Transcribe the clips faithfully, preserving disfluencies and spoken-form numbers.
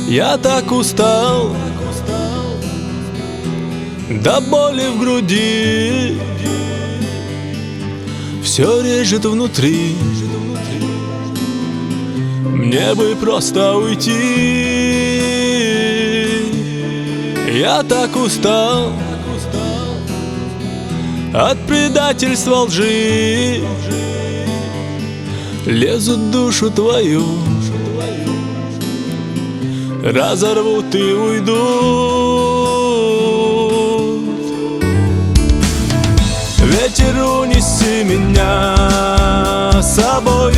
Я так устал, до боли в груди, все режет внутри. Мне бы просто уйти. Я так устал от предательства, лжи, лезут в душу твою, разорвут и уйдут. Ветер, унеси меня с собой,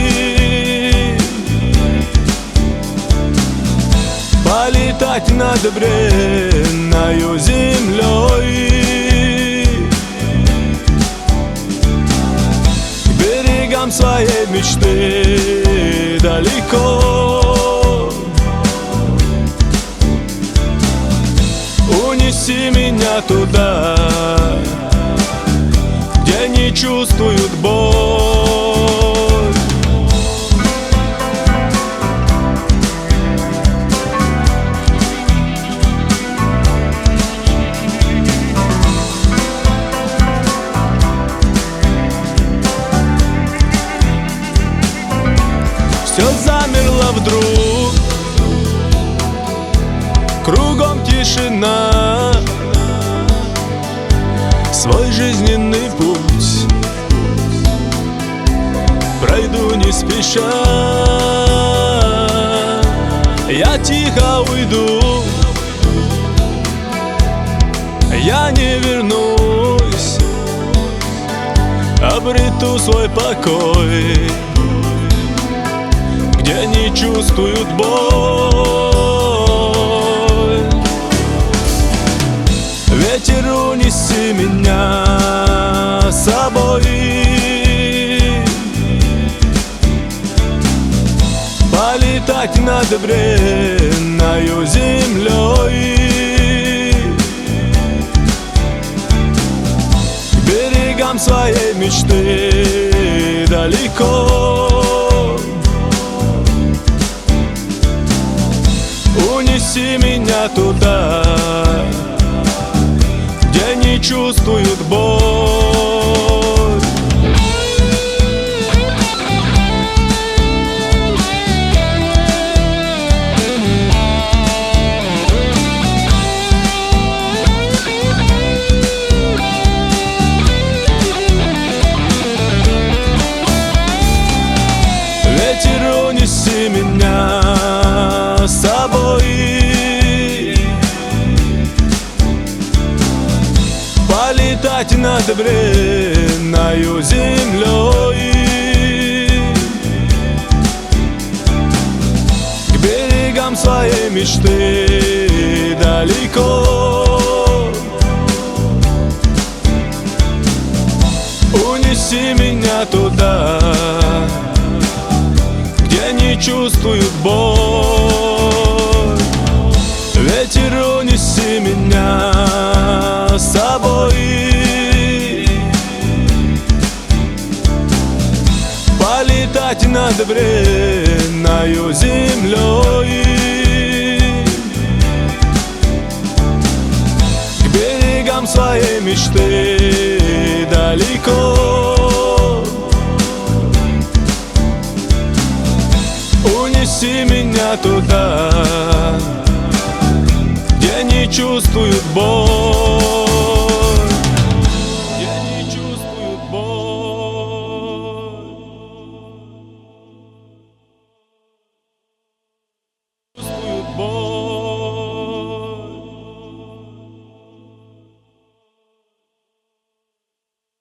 полетать над бренною землей, к берегам своей мечты далеко. Унеси меня туда, где не чувствуют боль. Все замерло вдруг, кругом тишина. Свой жизненный путь пройду не спеша. Я тихо уйду, я не вернусь, обрету свой покой, где не чувствуют боль. Ветер, унеси меня с собой, полетать над бренною землей, к берегам своей мечты далеко. Унеси меня туда, где не чувствуют боль. Ветер, унеси меня с собой, полетать над бренною землей, к берегам своей мечты далеко. Унеси меня туда, где не чувствуют боль. Ветер, унеси меня с собой, полетать над бренною землей, к берегам своей мечты далеко. Унеси меня туда, где не чувствуют боль.